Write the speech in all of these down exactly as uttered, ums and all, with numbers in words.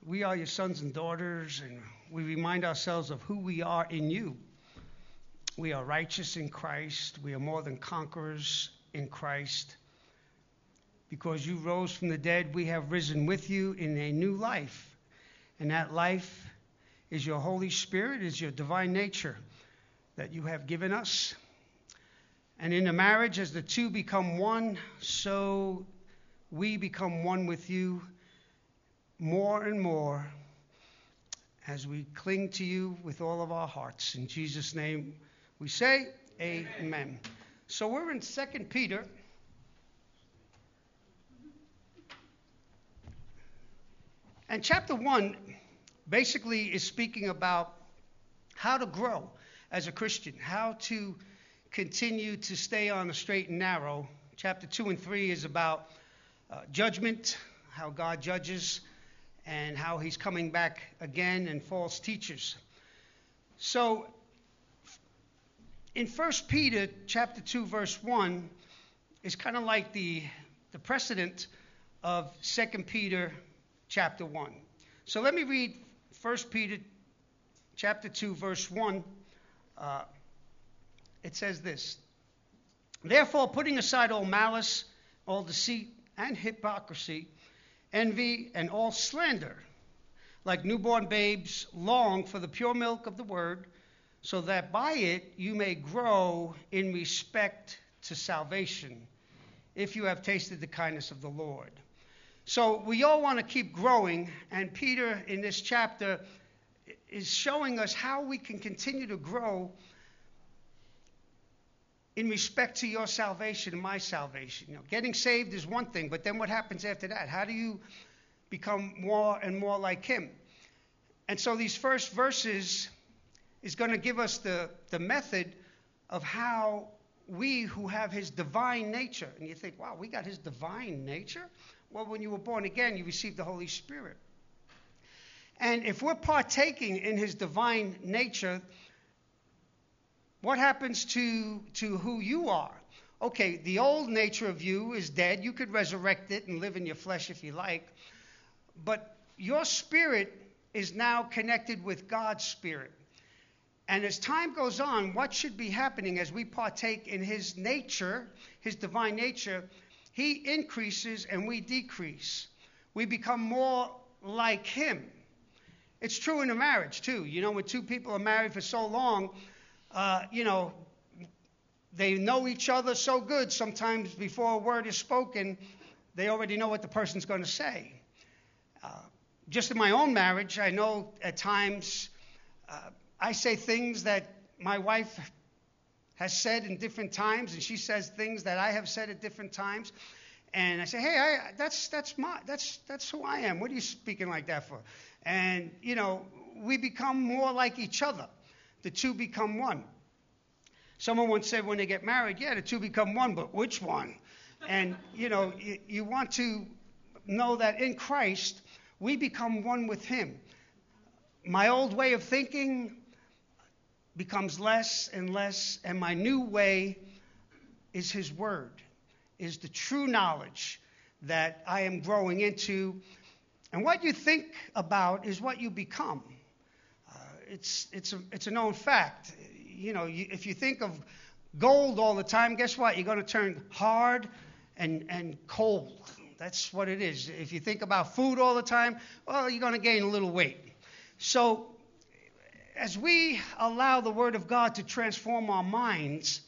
we are your sons and daughters, and we remind ourselves of who we are in you. We are righteous in Christ. We are more than conquerors in Christ. Because you rose from the dead, we have risen with you in a new life. And that life is your Holy Spirit, is your divine nature that you have given us. And in the marriage, as the two become one, so we become one with you more and more as we cling to you with all of our hearts. In Jesus' name we say amen. Amen. So we're in Second Peter. And chapter one basically is speaking about how to grow as a Christian, how to continue to stay on the straight and narrow. Chapter two and three is about uh, judgment, how God judges, and how he's coming back again, and false teachers. So in First Peter chapter two, verse one, is kind of like the, the precedent of Second Peter chapter one. So let me read First Peter chapter two, verse one. Uh, it says this: Therefore, putting aside all malice, all deceit, and hypocrisy, envy, and all slander, like newborn babes, long for the pure milk of the word, so that by it you may grow in respect to salvation, if you have tasted the kindness of the Lord. So we all want to keep growing, and Peter in this chapter is showing us how we can continue to grow in respect to your salvation and my salvation. You know, getting saved is one thing, but then what happens after that? How do you become more and more like him? And so these first verses is going to give us the, the method of how we who have his divine nature. And you think, wow, we got his divine nature? Well, when you were born again, you received the Holy Spirit. And if we're partaking in his divine nature, what happens to, to who you are? Okay, the old nature of you is dead. You could resurrect it and live in your flesh if you like. But your spirit is now connected with God's spirit. And as time goes on, what should be happening as we partake in his nature, his divine nature? He increases and we decrease. We become more like him. It's true in a marriage, too. You know, when two people are married for so long, uh, you know, they know each other so good, sometimes before a word is spoken, they already know what the person's going to say. Uh, just in my own marriage, I know at times uh, I say things that my wife has said in different times, and she says things that I have said at different times. And I say, hey, I, that's that's my that's that's who I am. What are you speaking like that for? And you know, we become more like each other. The two become one. Someone once said when they get married, yeah, the two become one, but which one? And you know, you, you want to know that in Christ we become one with him. My old way of thinking becomes less and less, and my new way is his word, is the true knowledge that I am growing into. And what you think about is what you become. Uh, it's it's a, it's a known fact. You know, you, if you think of gold all the time, guess what? You're going to turn hard and, and cold. That's what it is. If you think about food all the time, well, you're going to gain a little weight. So as we allow the Word of God to transform our minds,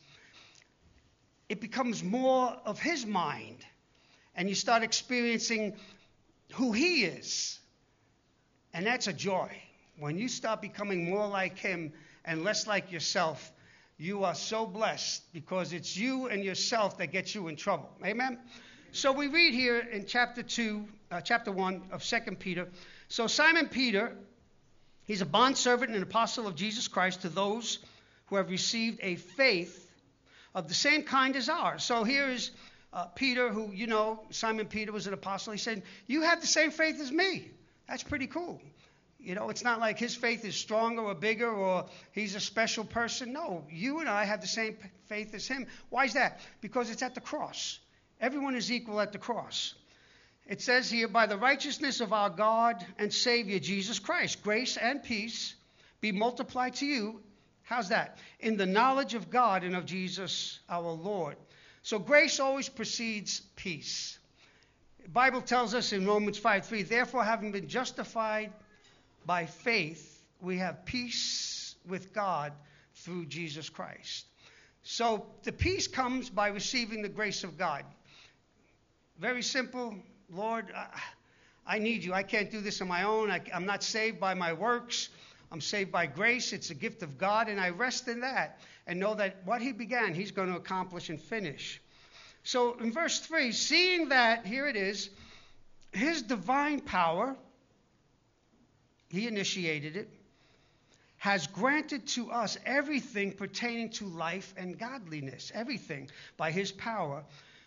it becomes more of his mind. And you start experiencing who he is. And that's a joy. When you start becoming more like him and less like yourself, you are so blessed, because it's you and yourself that gets you in trouble. Amen? So we read here in chapter two, uh, chapter one of Second Peter. So Simon Peter, he's a bondservant and an apostle of Jesus Christ to those who have received a faith of the same kind as ours. So here is uh, Peter, who, you know, Simon Peter was an apostle. He said, you have the same faith as me. That's pretty cool. You know, it's not like his faith is stronger or bigger or he's a special person. No, you and I have the same faith as him. Why is that? Because it's at the cross. Everyone is equal at the cross. It says here, by the righteousness of our God and Savior, Jesus Christ, grace and peace be multiplied to you. How's that? In the knowledge of God and of Jesus our Lord. So grace always precedes peace. The Bible tells us in Romans five three, therefore having been justified by faith, we have peace with God through Jesus Christ. So the peace comes by receiving the grace of God. Very simple. Lord, I, I need you. I can't do this on my own. I, I'm not saved by my works. I'm saved by grace. It's a gift of God, and I rest in that and know that what he began, he's going to accomplish and finish. So in verse three, seeing that, here it is, his divine power, he initiated it, has granted to us everything pertaining to life and godliness, everything by his power,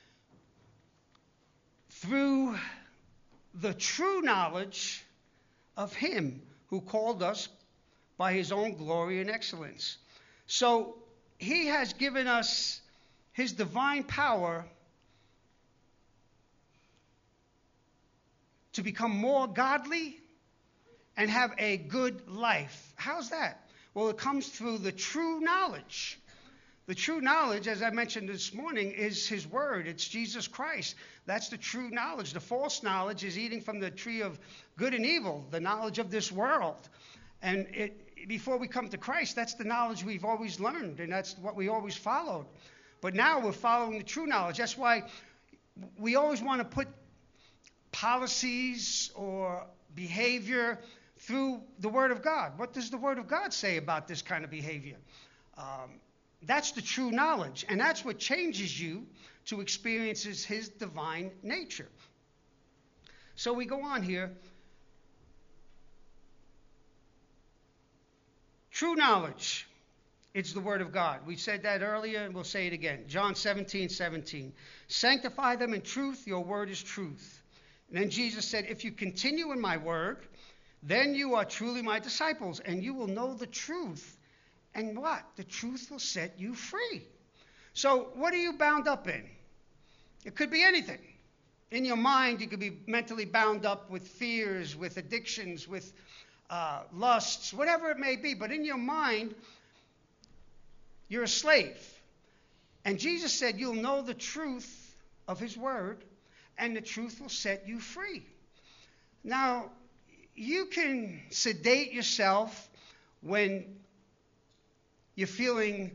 through the true knowledge of him who called us by his own glory and excellence. So he has given us his divine power to become more godly and have a good life. How's that? Well, it comes through the true knowledge. The true knowledge, as I mentioned this morning, is his word. It's Jesus Christ. That's the true knowledge. The false knowledge is eating from the tree of good and evil, the knowledge of this world. And it, before we come to Christ, that's the knowledge we've always learned, and that's what we always followed. But now we're following the true knowledge. That's why we always want to put policies or behavior through the Word of God. What does the Word of God say about this kind of behavior? Um, that's the true knowledge, and that's what changes you to experience his divine nature. So we go on here. True knowledge, it's the Word of God. We said that earlier, and we'll say it again. John seventeen seventeen. Sanctify them in truth, your word is truth. And then Jesus said, if you continue in my word, then you are truly my disciples, and you will know the truth. And what? The truth will set you free. So what are you bound up in? It could be anything. In your mind, you could be mentally bound up with fears, with addictions, with uh, lusts, whatever it may be. But in your mind, you're a slave. And Jesus said, you'll know the truth of his word, and the truth will set you free. Now, you can sedate yourself when you're feeling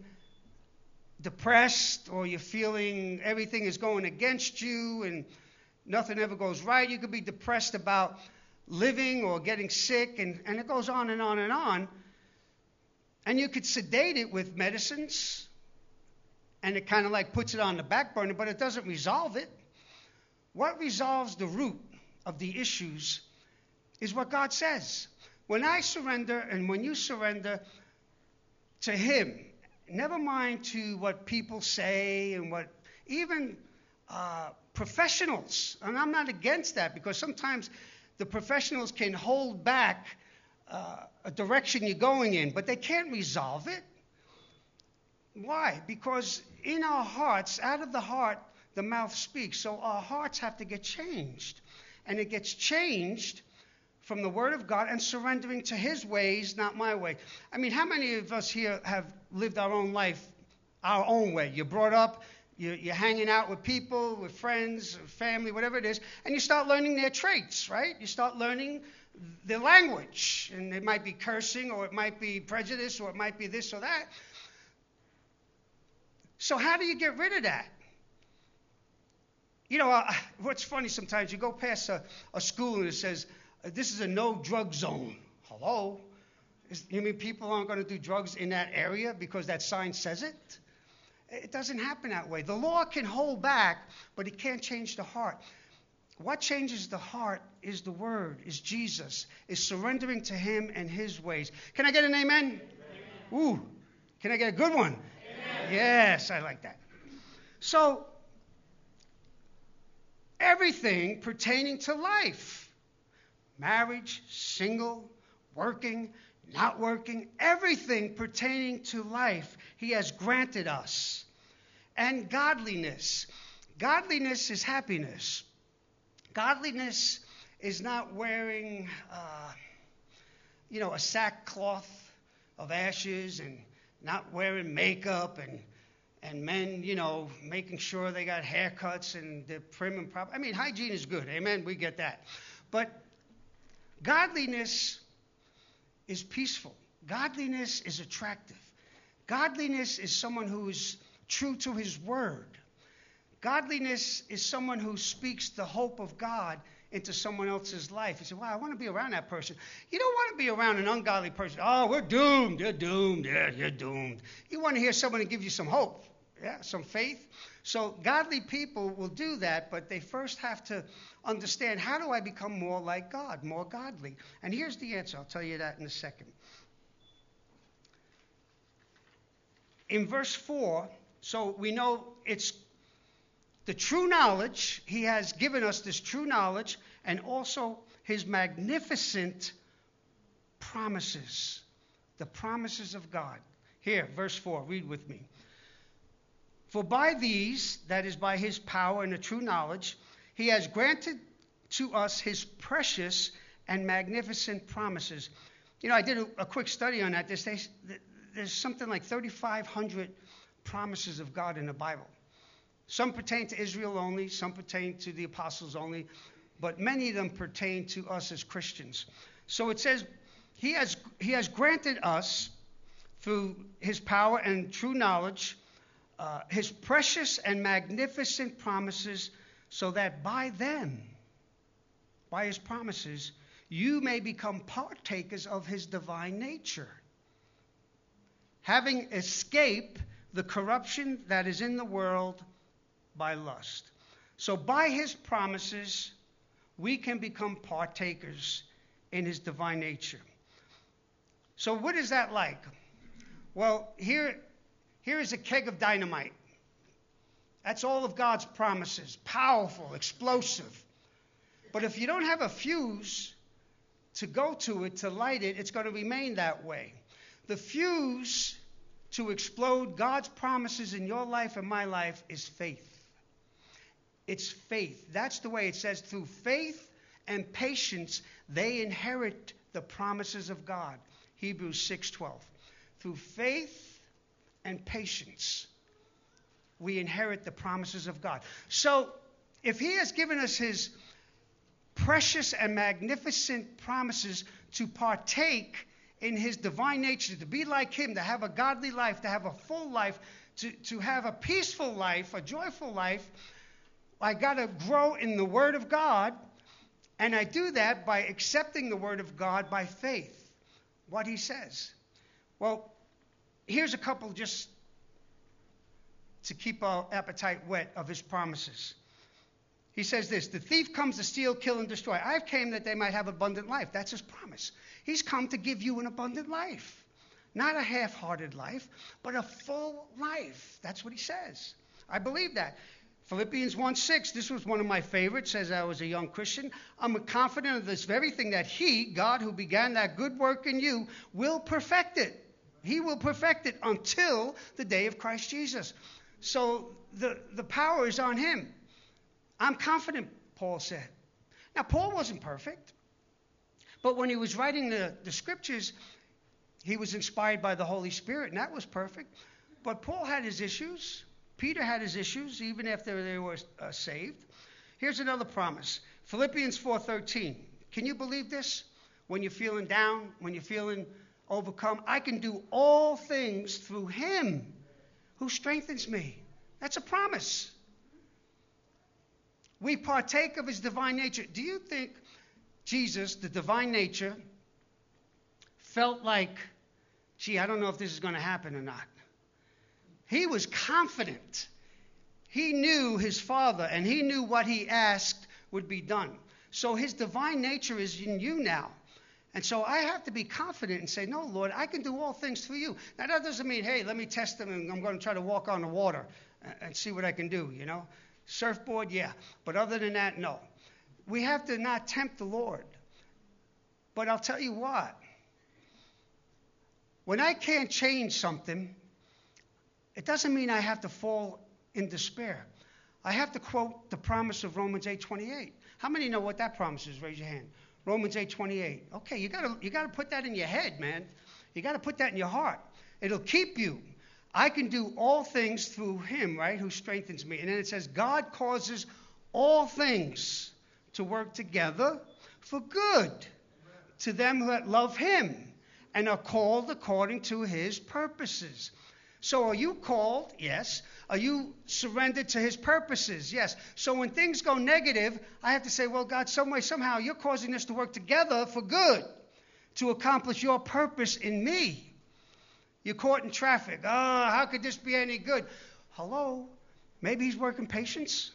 depressed, or you're feeling everything is going against you and nothing ever goes right. You could be depressed about living or getting sick, and, and it goes on and on and on. And you could sedate it with medicines, and it kind of like puts it on the back burner, but it doesn't resolve it. What resolves the root of the issues is what God says. When I surrender, and when you surrender to him, never mind to what people say and what even uh, professionals, and I'm not against that, because sometimes the professionals can hold back uh, a direction you're going in, but they can't resolve it. Why? Because in our hearts, out of the heart, the mouth speaks. So our hearts have to get changed. And it gets changed from the Word of God and surrendering to his ways, not my way. I mean, how many of us here have lived our own life our own way? You're brought up, you're, you're hanging out with people, with friends, family, whatever it is, and you start learning their traits, right? You start learning their language. And it might be cursing, or it might be prejudice, or it might be this or that. So how do you get rid of that? You know, uh, what's funny sometimes, you go past a, a school and it says, this is a no-drug zone. Hello? Is, you mean people aren't going to do drugs in that area because that sign says it? It doesn't happen that way. The law can hold back, but it can't change the heart. What changes the heart is the Word, is Jesus, is surrendering to him and his ways. Can I get an amen? Amen. Ooh, can I get a good one? Amen. Yes, I like that. So, everything pertaining to life, marriage, single, working, not working, everything pertaining to life, he has granted us. And godliness. Godliness is happiness. Godliness is not wearing, uh, you know, a sackcloth of ashes and not wearing makeup and and men, you know, making sure they got haircuts and they're prim and proper. I mean, hygiene is good. Amen. We get that. But godliness is peaceful. Godliness is attractive. Godliness is someone who is true to his word. Godliness is someone who speaks the hope of God into someone else's life. You say, well, I want to be around that person. You don't want to be around an ungodly person. Oh, we're doomed. You're doomed. Yeah, you're doomed. You want to hear someone who gives you some hope, yeah, some faith. So godly people will do that, but they first have to understand, how do I become more like God, more godly? And here's the answer. I'll tell you that in a second. In verse four, so we know it's the true knowledge. He has given us this true knowledge and also his magnificent promises, the promises of God. Here, verse four, read with me. For by these, that is by his power and the true knowledge, he has granted to us his precious and magnificent promises. You know, I did a, a quick study on that. There's, there's something like thirty-five hundred promises of God in the Bible. Some pertain to Israel only, some pertain to the apostles only, but many of them pertain to us as Christians. So it says, he has, he has granted us, through his power and true knowledge, uh, his precious and magnificent promises, so that by them, by his promises, you may become partakers of his divine nature, having escaped the corruption that is in the world by lust. So by his promises, we can become partakers in his divine nature. So what is that like? Well, here, here is a keg of dynamite. That's all of God's promises. Powerful, explosive. But if you don't have a fuse to go to it, to light it, it's going to remain that way. The fuse to explode God's promises in your life and my life is faith. It's faith. That's the way it says, through faith and patience, they inherit the promises of God. Hebrews six twelve. Through faith and patience, we inherit the promises of God. So, if he has given us his precious and magnificent promises to partake in his divine nature, to be like him, to have a godly life, to have a full life, to, to have a peaceful life, a joyful life, I got to grow in the Word of God, and I do that by accepting the Word of God by faith, what he says. Well, here's a couple just to keep our appetite whet of his promises. He says this, the thief comes to steal, kill, and destroy. I came that they might have abundant life. That's his promise. He's come to give you an abundant life. Not a half-hearted life, but a full life. That's what he says. I believe that. Philippians one six, this was one of my favorites as I was a young Christian. I'm confident of this very thing, that he, God, who began that good work in you, will perfect it. He will perfect it until the day of Christ Jesus. So the, the power is on him. I'm confident, Paul said. Now, Paul wasn't perfect, but when he was writing the, the scriptures, he was inspired by the Holy Spirit, and that was perfect. But Paul had his issues. Peter had his issues, even after they were uh, saved. Here's another promise. Philippians four thirteen. Can you believe this? When you're feeling down, when you're feeling overcome, I can do all things through him who strengthens me. That's a promise. We partake of his divine nature. Do you think Jesus, the divine nature, felt like, gee, I don't know if this is going to happen or not? He was confident. He knew his Father, and he knew what he asked would be done. So his divine nature is in you now. And so I have to be confident and say, no, Lord, I can do all things through you. Now, that doesn't mean, hey, let me test them and I'm going to try to walk on the water and see what I can do, you know. Surfboard, yeah. But other than that, no. We have to not tempt the Lord. But I'll tell you what. When I can't change something, it doesn't mean I have to fall in despair. I have to quote the promise of Romans eight twenty-eight. How many know what that promise is? Raise your hand. Romans eight twenty-eight. Okay, you gotta you gotta put that in your head, man. You gotta put that in your heart. It'll keep you. I can do all things through him, right, who strengthens me. And then it says, God causes all things to work together for good to them that love him and are called according to his purposes. So are you called? Yes. Are you surrendered to his purposes? Yes. So when things go negative, I have to say, well, God, some way, somehow, you're causing this to work together for good to accomplish your purpose in me. You're caught in traffic. Oh, how could this be any good? Hello? Maybe he's working patience.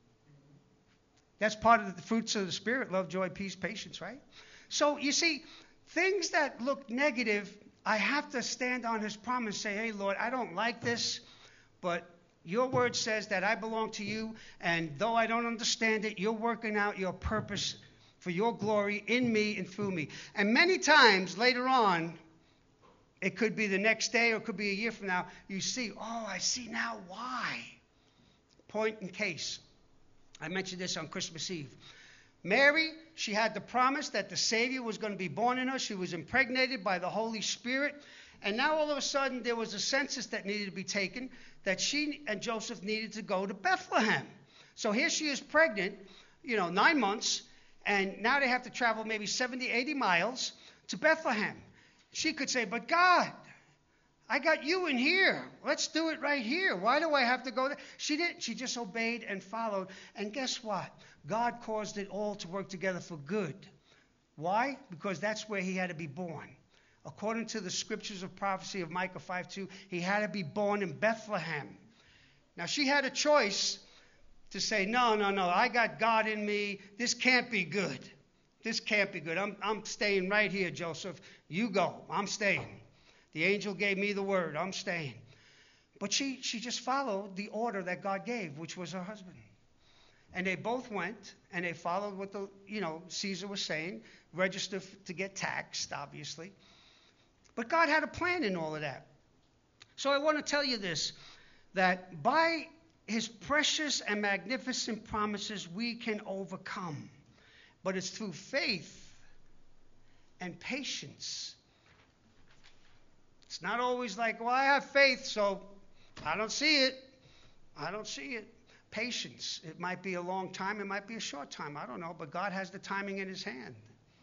That's part of the fruits of the Spirit, love, joy, peace, patience, right? So, you see, things that look negative, I have to stand on his promise and say, hey, Lord, I don't like this, but your word says that I belong to you, and though I don't understand it, you're working out your purpose for your glory in me and through me. And many times later on, it could be the next day or it could be a year from now, you see, oh, I see now why. Point in case. I mentioned this on Christmas Eve. Mary, she had the promise that the Savior was going to be born in her. She was impregnated by the Holy Spirit. And now all of a sudden there was a census that needed to be taken, that she and Joseph needed to go to Bethlehem. So here she is pregnant, you know, nine months, and now they have to travel maybe seventy, eighty miles to Bethlehem. She could say, but God, I got you in here. Let's do it right here. Why do I have to go there? She didn't. She just obeyed and followed. And guess what? God caused it all to work together for good. Why? Because that's where he had to be born. According to the scriptures of prophecy of Micah five two, he had to be born in Bethlehem. Now, she had a choice to say, no, no, no, I got God in me. This can't be good. This can't be good. I'm, I'm staying right here, Joseph. You go. I'm staying. The angel gave me the word. I'm staying. But she, she just followed the order that God gave, which was her husband. And they both went, and they followed what the, you know, Caesar was saying, register to get taxed, obviously. But God had a plan in all of that. So I want to tell you this, that by his precious and magnificent promises, we can overcome. But it's through faith and patience. It's not always like, well, I have faith, so I don't see it. I don't see it. Patience. It might be a long time. It might be a short time. I don't know. But God has the timing in his hand.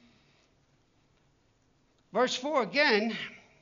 Verse four again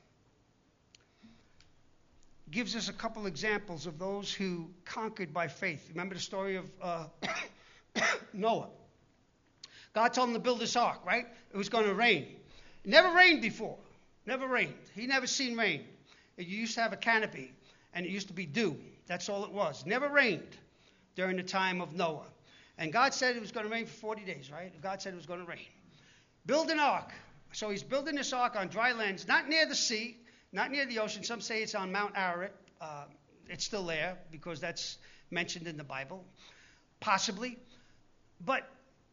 gives us a couple examples of those who conquered by faith. Remember the story of uh, Noah? God told him to build this ark, right? It was going to rain. It never rained before. Never rained. He never seen rain. It used to have a canopy, and it used to be dew. That's all it was. Never rained during the time of Noah. And God said it was going to rain for forty days, right? God said it was going to rain. Build an ark. So he's building this ark on dry lands, not near the sea, not near the ocean. Some say it's on Mount Ararat. Uh, it's still there because that's mentioned in the Bible. Possibly. But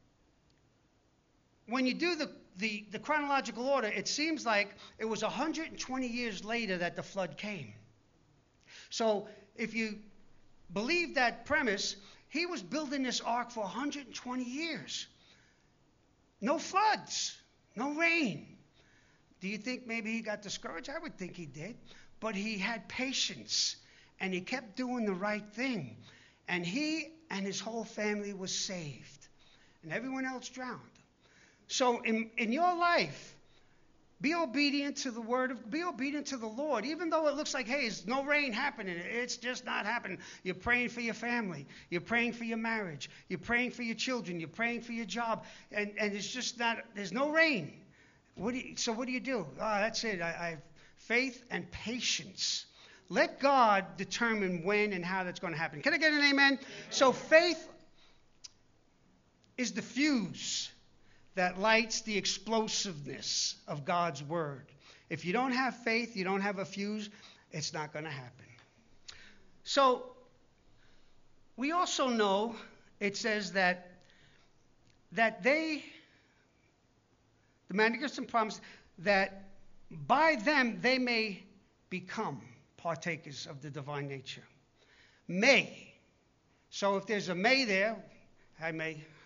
when you do the, the, the chronological order, it seems like it was one hundred twenty years later that the flood came. So if you believe that premise, he was building this ark for one hundred twenty years. No floods, no rain. Do you think maybe he got discouraged? I would think he did. But he had patience, and he kept doing the right thing. And he and his whole family was saved, and everyone else drowned. So in, in your life, be obedient to the word of, be obedient to the Lord. Even though it looks like, hey, there's no rain happening. It's just not happening. You're praying for your family. You're praying for your marriage. You're praying for your children. You're praying for your job. And, and it's just not, there's no rain. What do you, so what do you do? Oh, that's it. I, I have faith and patience. Let God determine when and how that's going to happen. Can I get an amen? Amen. So faith is the fuse that lights the explosiveness of God's word. If you don't have faith, you don't have a fuse, it's not going to happen. So we also know it says that that they, the magnificent promise, that by them they may become partakers of the divine nature. May. So if there's a may there, I may,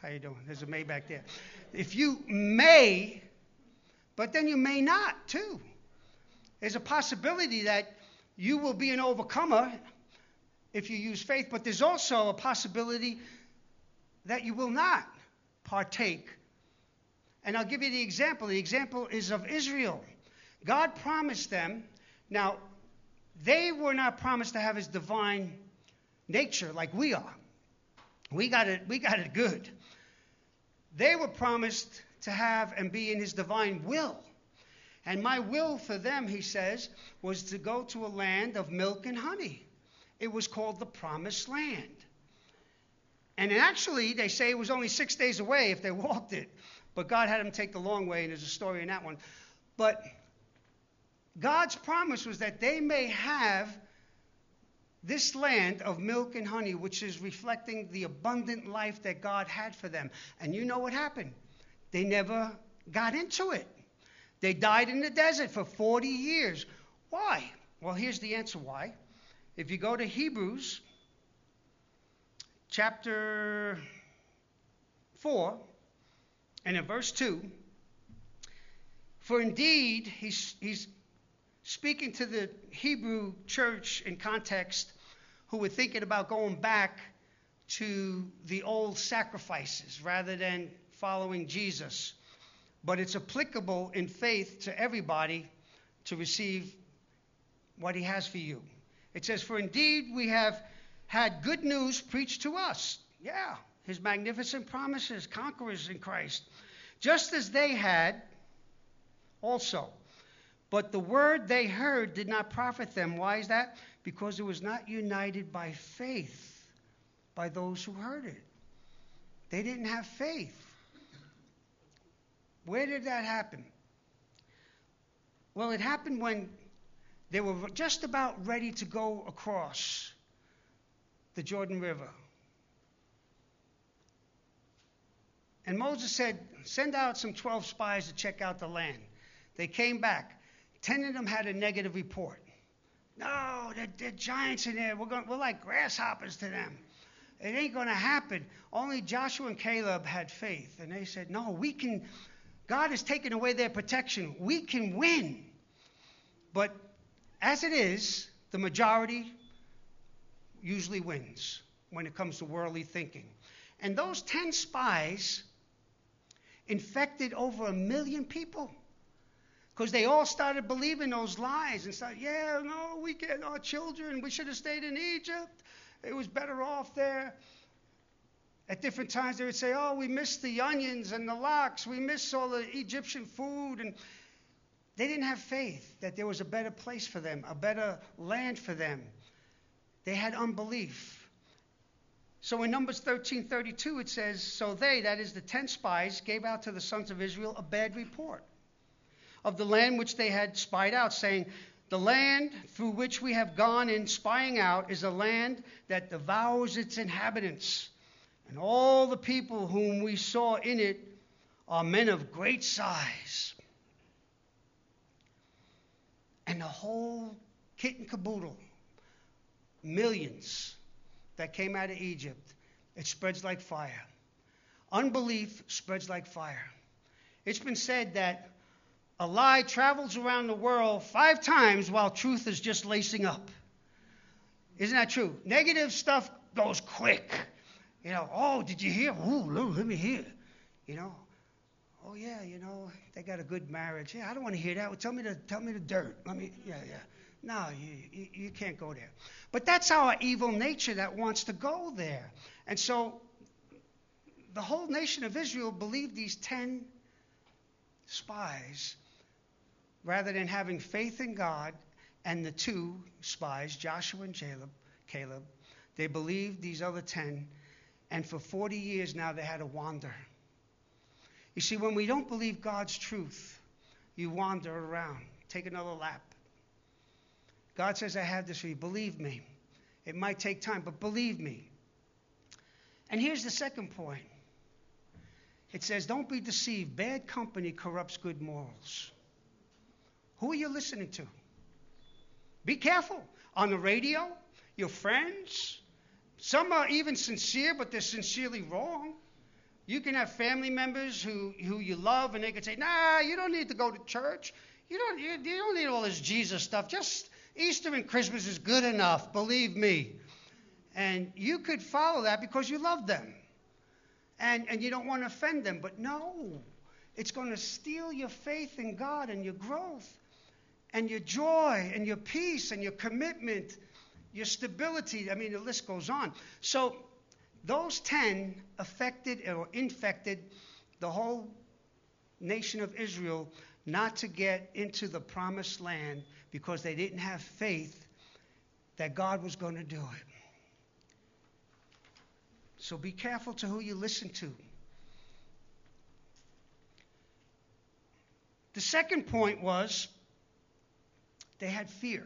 How you doing? There's a May back there. If you may, but then you may not too. There's a possibility that you will be an overcomer if you use faith, but there's also a possibility that you will not partake. And I'll give you the example. The example is of Israel. God promised them. Now, they were not promised to have his divine nature like we are. We got it, we got it good. They were promised to have and be in his divine will. And my will for them, he says, was to go to a land of milk and honey. It was called the Promised Land. And actually, they say it was only six days away if they walked it. But God had them take the long way, and there's a story in that one. But God's promise was that they may have this land of milk and honey, which is reflecting the abundant life that God had for them. And you know what happened? They never got into it. They died in the desert for forty years. Why? Well, here's the answer why. If you go to Hebrews chapter four, and in verse two, for indeed, he's, he's speaking to the Hebrew church in context who were thinking about going back to the old sacrifices rather than following Jesus. But it's applicable in faith to everybody to receive what he has for you. It says, for indeed we have had good news preached to us. Yeah, his magnificent promises, conquerors in Christ. Just as they had also. But the word they heard did not profit them. Why is that? Because it was not united by faith by those who heard it. They didn't have faith. Where did that happen? Well, it happened when they were just about ready to go across the Jordan River. And Moses said, send out some twelve spies to check out the land. They came back. Ten of them had a negative report. No, they're, they're giants in there. We're, going, we're like grasshoppers to them. It ain't going to happen. Only Joshua and Caleb had faith. And they said, no, we can. God has taken away their protection. We can win. But as it is, the majority usually wins when it comes to worldly thinking. And those ten spies infected over a million people. Because they all started believing those lies and said, yeah, no, we get our children. We should have stayed in Egypt. It was better off there. At different times they would say, oh, we miss the onions and the lox. We miss all the Egyptian food. And they didn't have faith that there was a better place for them, a better land for them. They had unbelief. So in Numbers thirteen thirty-two it says, so they, that is the ten spies, gave out to the sons of Israel a bad report of the land which they had spied out, saying, the land through which we have gone in spying out is a land that devours its inhabitants. And all the people whom we saw in it are men of great size. And the whole kit and caboodle, millions that came out of Egypt, it spreads like fire. Unbelief spreads like fire. It's been said that a lie travels around the world five times while truth is just lacing up. Isn't that true? Negative stuff goes quick. You know, oh, did you hear? Ooh, let me hear. You know, oh yeah, you know, they got a good marriage. Yeah, I don't want to hear that. Well, tell me the tell me the dirt. Let me, yeah, yeah. No, you, you you can't go there. But that's our evil nature that wants to go there. And so, the whole nation of Israel believed these ten spies, rather than having faith in God and the two spies, Joshua and Caleb, Caleb, they believed these other ten, and for forty years now they had to wander. You see, when we don't believe God's truth, you wander around, take another lap. God says, I have this for you. Believe me. It might take time, but believe me. And here's the second point. It says, don't be deceived. Bad company corrupts good morals. Who are you listening to? Be careful. On the radio, your friends. Some are even sincere, but they're sincerely wrong. You can have family members who, who you love, and they can say, nah, you don't need to go to church. You don't, you, you don't need all this Jesus stuff. Just Easter and Christmas is good enough, believe me. And you could follow that because you love them. And, and you don't want to offend them. But no, it's going to steal your faith in God and your growth and your joy and your peace and your commitment, your stability. I mean, the list goes on. So those ten affected or infected the whole nation of Israel not to get into the promised land because they didn't have faith that God was going to do it. So be careful to who you listen to. The second point was they had fear.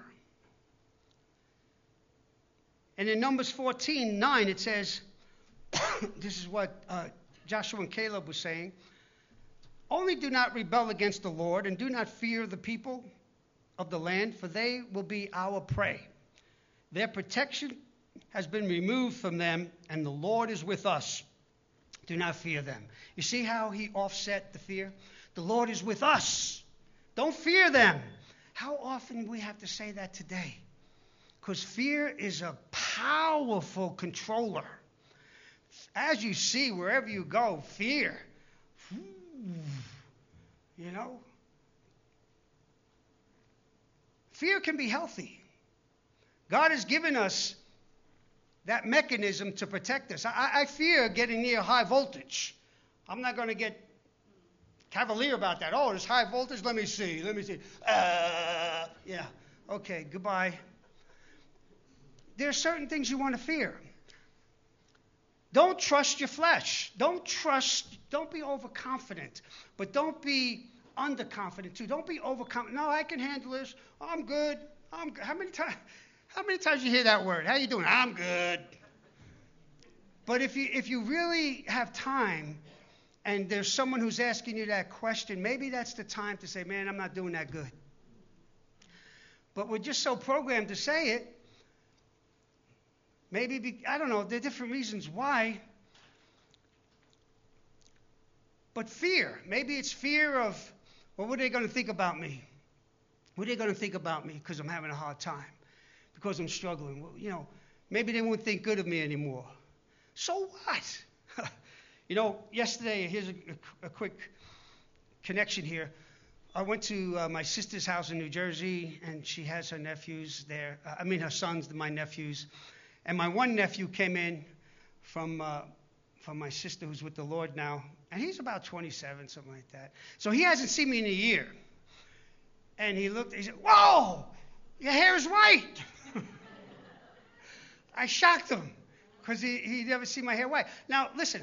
And in Numbers fourteen nine, it says, this is what uh, Joshua and Caleb were saying, only do not rebel against the Lord, and do not fear the people of the land, for they will be our prey. Their protection has been removed from them, and the Lord is with us. Do not fear them. You see how he offset the fear? The Lord is with us. Don't fear them. How often do we have to say that today? Because fear is a powerful controller. As you see, wherever you go, fear. You know? Fear can be healthy. God has given us that mechanism to protect us. I, I fear getting near high voltage. I'm not going to get cavalier about that. Oh, there's high voltage? Let me see. Let me see. Uh, yeah. Okay, goodbye. There are certain things you want to fear. Don't trust your flesh. Don't trust, don't be overconfident. But don't be underconfident too. Don't be overconfident. No, I can handle this. I'm good. I'm good. How many times how many times you hear that word? How you doing? I'm good. But if you if you really have time and there's someone who's asking you that question, maybe that's the time to say, man, I'm not doing that good. But we're just so programmed to say it. Maybe, be, I don't know, there are different reasons why. But fear, maybe it's fear of, well, what are they going to think about me? What are they going to think about me because I'm having a hard time, because I'm struggling? Well, you know, maybe they won't think good of me anymore. So what? You know, yesterday, here's a, a, a quick connection here. I went to uh, my sister's house in New Jersey, and she has her nephews there. Uh, I mean, her sons, my nephews. And my one nephew came in from uh, from my sister who's with the Lord now, and he's about twenty-seven, something like that. So he hasn't seen me in a year. And he looked, he said, whoa, your hair is white. I shocked him because he, he'd never seen my hair white. Now, listen,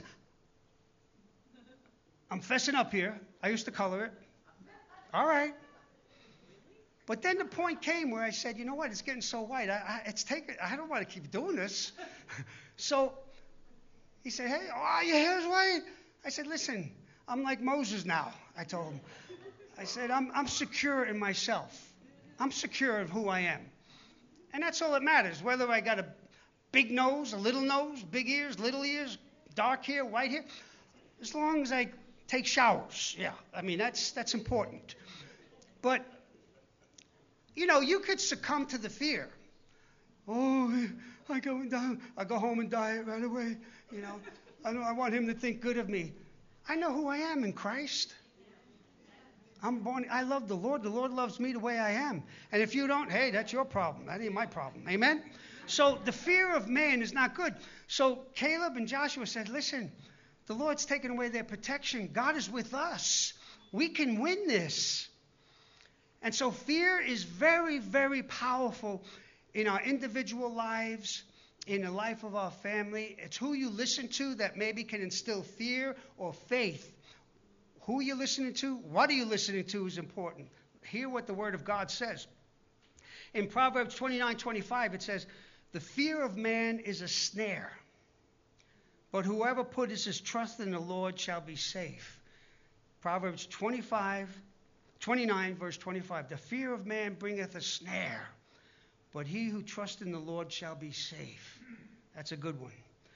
I'm fessing up here. I used to color it. All right. But then the point came where I said, you know what, it's getting so white. I, I, it's taking, I don't want to keep doing this. So he said, hey, oh, your hair's white. I said, listen, I'm like Moses now, I told him. I said, I'm, I'm secure in myself. I'm secure in who I am. And that's all that matters, whether I got a big nose, a little nose, big ears, little ears, dark hair, white hair. As long as I take showers, yeah. I mean, that's that's important. But you know, you could succumb to the fear. Oh, I go and die. I go home and die right away. You know, I know I want him to think good of me. I know who I am in Christ. I'm born. I love the Lord. The Lord loves me the way I am. And if you don't, hey, that's your problem. That ain't my problem. Amen. So the fear of man is not good. So Caleb and Joshua said, listen, the Lord's taken away their protection. God is with us. We can win this. And so fear is very, very powerful in our individual lives, in the life of our family. It's who you listen to that maybe can instill fear or faith. Who you're listening to, what are you listening to is important. Hear what the Word of God says. In Proverbs twenty-nine twenty-five, it says, the fear of man is a snare, but whoever putteth his trust in the Lord shall be safe. Proverbs twenty-five twenty-nine, verse twenty-five, the fear of man bringeth a snare, but he who trusts in the Lord shall be safe. That's a good one.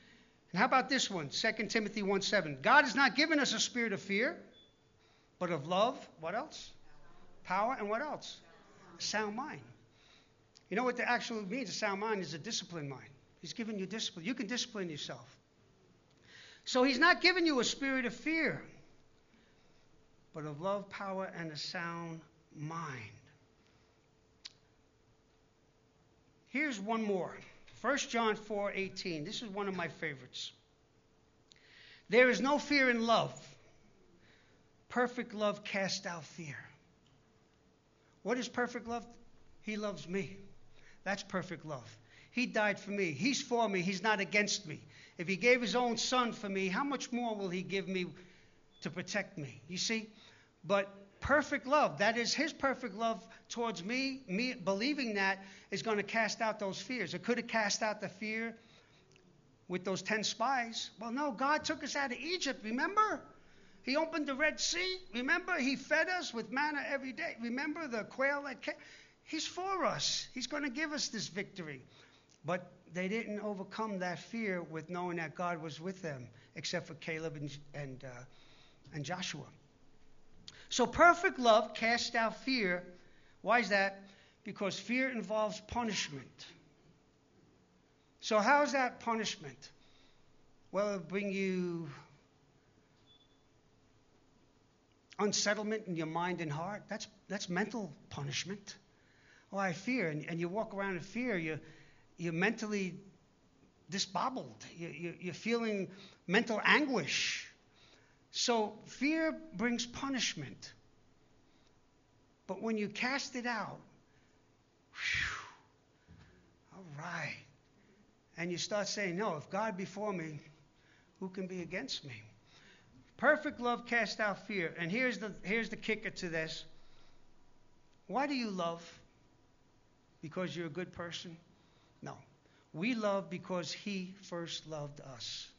And how about this one? Second Timothy one seven. God has not given us a spirit of fear, but of love. What else? Power. And what else? A sound mind. You know what the actual means? A sound mind is a disciplined mind. He's given you discipline. You can discipline yourself. So he's not giving you a spirit of fear, but of love, power, and a sound mind. Here's one more. First John four eighteen. This is one of my favorites. There is no fear in love. Perfect love casts out fear. What is perfect love? He loves me. That's perfect love. He died for me. He's for me. He's not against me. If he gave his own son for me, how much more will he give me to protect me? You see? But perfect love, that is his perfect love towards me, me believing that is going to cast out those fears. It could have cast out the fear with those ten spies. Well, no, God took us out of Egypt, remember? He opened the Red Sea. Remember, he fed us with manna every day. Remember the quail that came? He's for us. He's going to give us this victory. But they didn't overcome that fear with knowing that God was with them, except for Caleb and, and, uh, and Joshua. So perfect love casts out fear. Why is that? Because fear involves punishment. So how is that punishment? Well, it'll bring you unsettlement in your mind and heart. That's that's mental punishment. Oh, I fear. And, and you walk around in fear. You're, you're mentally disbobbled. You, you, you're feeling mental anguish. So fear brings punishment. But when you cast it out, whew, all right. And you start saying, no, if God be for me, who can be against me? Perfect love casts out fear. And here's the, here's the kicker to this. Why do you love? Because you're a good person? No. We love because he first loved us.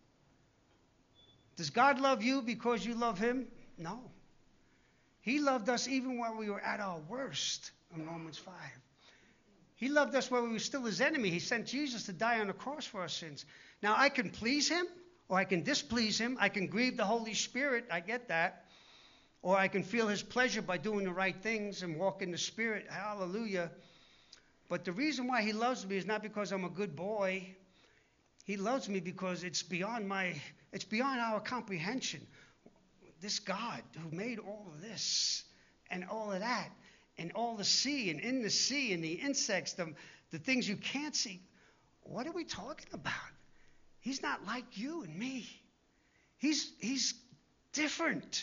Does God love you because you love him? No. He loved us even while we were at our worst in Romans five. He loved us while we were still his enemy. He sent Jesus to die on the cross for our sins. Now, I can please him or I can displease him. I can grieve the Holy Spirit. I get that. Or I can feel his pleasure by doing the right things and walk in the Spirit. Hallelujah. But the reason why he loves me is not because I'm a good boy. He loves me because it's beyond my, it's beyond our comprehension. This God who made all of this and all of that and all the sea and in the sea and the insects, the, the things you can't see. What are we talking about? He's not like you and me. He's, he's different.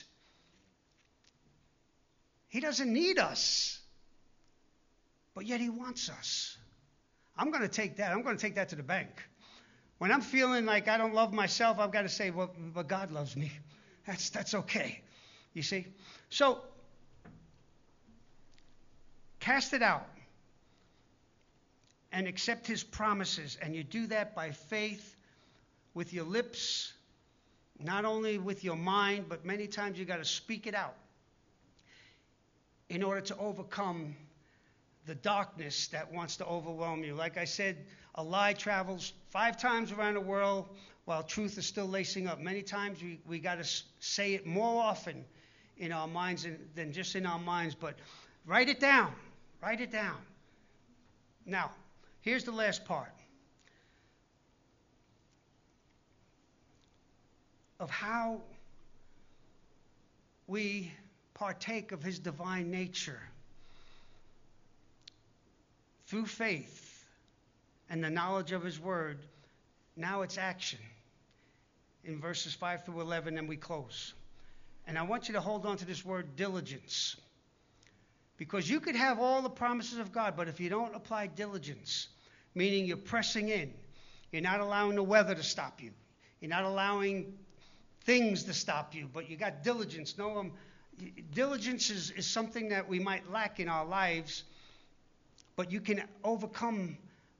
He doesn't need us. But yet he wants us. I'm going to take that. I'm going to take that to the bank. When I'm feeling like I don't love myself, I've got to say, well, but God loves me. That's, that's okay. You see? So, cast it out and accept his promises. And you do that by faith with your lips, not only with your mind, but many times you got to speak it out in order to overcome the darkness that wants to overwhelm you. Like I said, a lie travels five times around the world while truth is still lacing up. Many times we, we got to say it more often in our minds than, than just in our minds. But write it down. Write it down. Now, here's the last part of how we partake of his divine nature. Through faith and the knowledge of his word, now it's action. In verses five through eleven, and we close. And I want you to hold on to this word diligence. Because you could have all the promises of God, but if you don't apply diligence, meaning you're pressing in, you're not allowing the weather to stop you. You're not allowing things to stop you, but you got diligence. No, um, diligence is, is something that we might lack in our lives. But you can overcome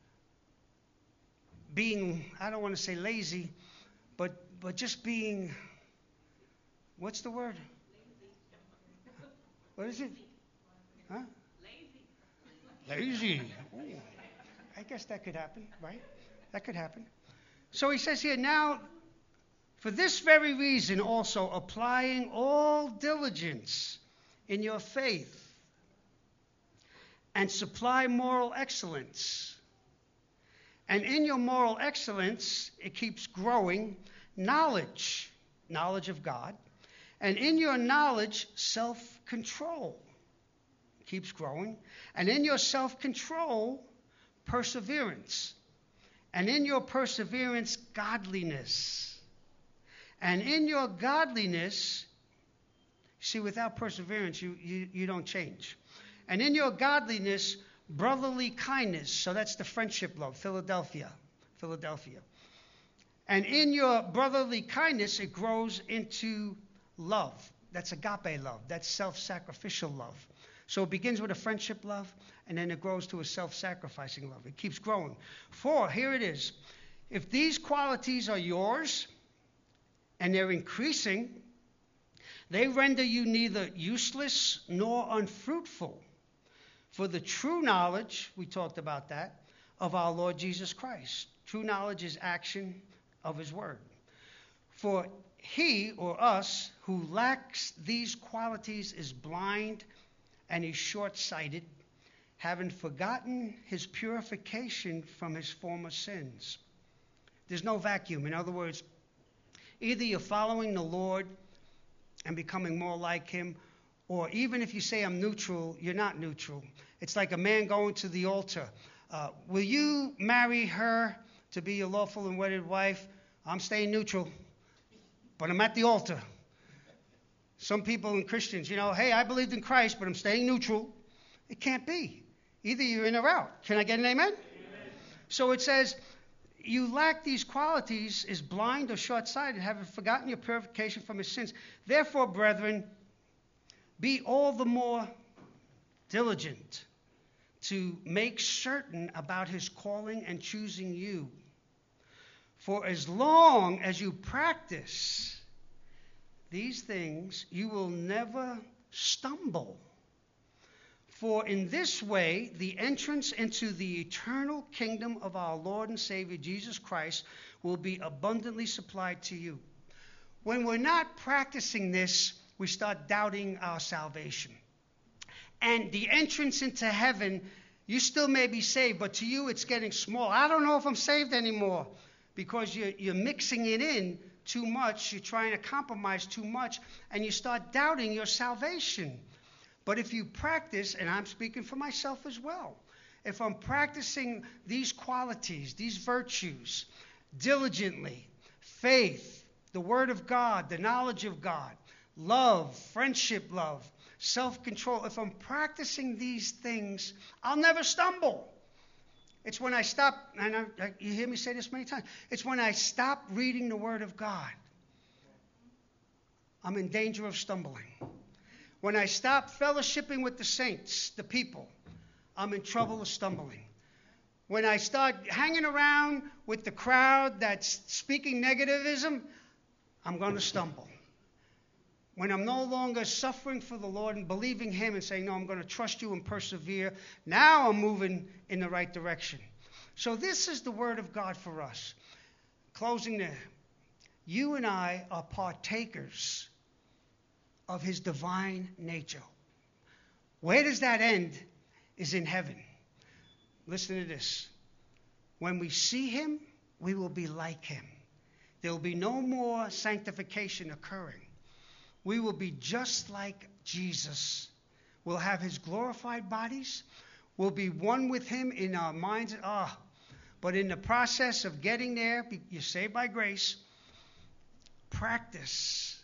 being, I don't want to say lazy, but but just being, what's the word? Lazy. What is it? Huh? Lazy. Lazy. Ooh. I guess that could happen, right? That could happen. So he says here, now, for this very reason also, applying all diligence in your faith, and supply moral excellence. And in your moral excellence, it keeps growing, knowledge, knowledge of God. And in your knowledge, self-control keeps growing. And in your self-control, perseverance. And in your perseverance, godliness. And in your godliness, see, without perseverance, you, you, you don't change. And in your godliness, brotherly kindness. So that's the friendship love, Philadelphia, Philadelphia. And in your brotherly kindness, it grows into love. That's agape love. That's self-sacrificial love. So it begins with a friendship love, and then it grows to a self-sacrificing love. It keeps growing. For, here it is. If these qualities are yours, and they're increasing, they render you neither useless nor unfruitful for the true knowledge, we talked about that, of our Lord Jesus Christ. True knowledge is action of his word. For he, or us, who lacks these qualities is blind and is short-sighted, having forgotten his purification from his former sins. There's no vacuum. In other words, either you're following the Lord and becoming more like him, or even if you say I'm neutral, you're not neutral. It's like a man going to the altar. Uh, will you marry her to be your lawful and wedded wife? I'm staying neutral, but I'm at the altar. Some people and Christians, you know, hey, I believed in Christ, but I'm staying neutral. It can't be. Either you're in or out. Can I get an amen? Amen. So it says, you lack these qualities, is blind or short-sighted, having forgotten your purification from his sins. Therefore, brethren, be all the more diligent to make certain about his calling and choosing you. For as long as you practice these things, you will never stumble. For in this way, the entrance into the eternal kingdom of our Lord and Savior Jesus Christ will be abundantly supplied to you. When we're not practicing this, we start doubting our salvation. And the entrance into heaven, you still may be saved, but to you it's getting small. I don't know if I'm saved anymore, because you're, you're mixing it in too much. You're trying to compromise too much, and you start doubting your salvation. But if you practice, and I'm speaking for myself as well, if I'm practicing these qualities, these virtues, diligently, faith, the Word of God, the knowledge of God, love, friendship love, self-control, if I'm practicing these things, I'll never stumble. It's when I stop, and I, I, you hear me say this many times, it's when I stop reading the Word of God, I'm in danger of stumbling. When I stop fellowshipping with the saints, the people, I'm in trouble of stumbling. When I start hanging around with the crowd that's speaking negativism, I'm going to stumble. When I'm no longer suffering for the Lord and believing him and saying, no, I'm going to trust you and persevere, now I'm moving in the right direction. So this is the word of God for us. Closing there. You and I are partakers of his divine nature. Where does that end? Is in heaven. Listen to this. When we see him, we will be like him. There will be no more sanctification occurring. We will be just like Jesus. We'll have his glorified bodies. We'll be one with him in our minds. Ah, but in the process of getting there, you're saved by grace. Practice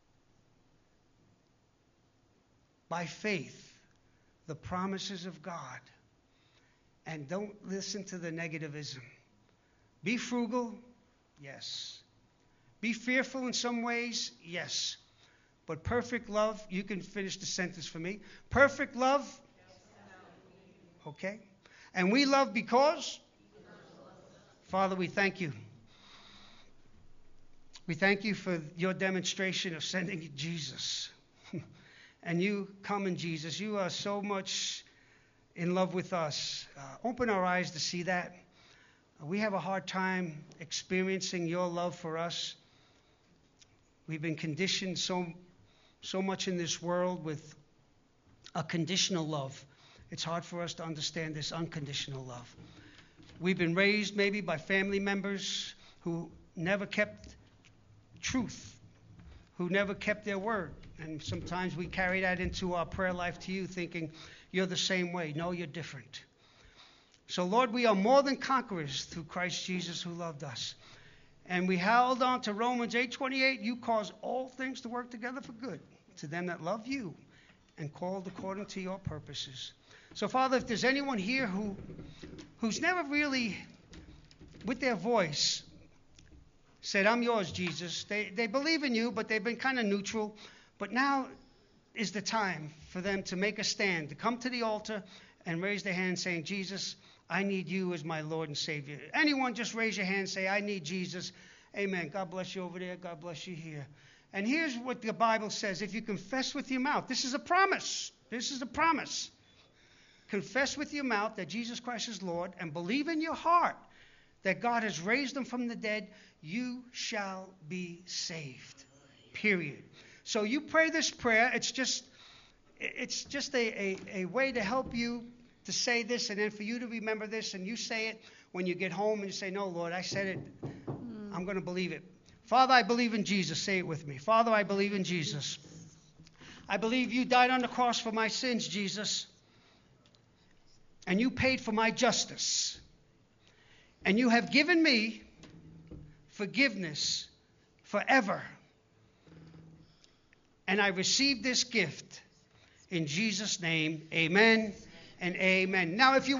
by faith the promises of God. And don't listen to the negativism. Be frugal, yes. Be fearful in some ways, yes. But perfect love, you can finish the sentence for me. Perfect love, okay. And we love because? Father, we thank you. We thank you for your demonstration of sending Jesus. And you come in Jesus. You are so much in love with us. Uh, open our eyes to see that. We have a hard time experiencing your love for us. We've been conditioned so, so much in this world with a conditional love. It's hard for us to understand this unconditional love. We've been raised maybe by family members who never kept truth, who never kept their word. And sometimes we carry that into our prayer life to you, thinking you're the same way. No, you're different. So, Lord, we are more than conquerors through Christ Jesus who loved us. And we held on to Romans eight twenty-eight. You cause all things to work together for good to them that love you and called according to your purposes. So, Father, if there's anyone here who who's never really, with their voice, said, I'm yours, Jesus. They, they believe in you, but they've been kind of neutral. But now is the time for them to make a stand, to come to the altar and raise their hand saying, Jesus, I need you as my Lord and Savior. Anyone, just raise your hand and say, I need Jesus. Amen. God bless you over there. God bless you here. And here's what the Bible says. If you confess with your mouth, this is a promise. This is a promise. Confess with your mouth that Jesus Christ is Lord and believe in your heart that God has raised him from the dead, you shall be saved. Period. So you pray this prayer. It's just it's just a, a, a way to help you to say this, and then for you to remember this, and you say it when you get home and you say, no, Lord, I said it. I'm going to believe it. Father, I believe in Jesus. Say it with me. Father, I believe in Jesus. I believe you died on the cross for my sins, Jesus. And you paid for my justice. And you have given me forgiveness forever. And I receive this gift in Jesus' name. Amen and amen. Now, if you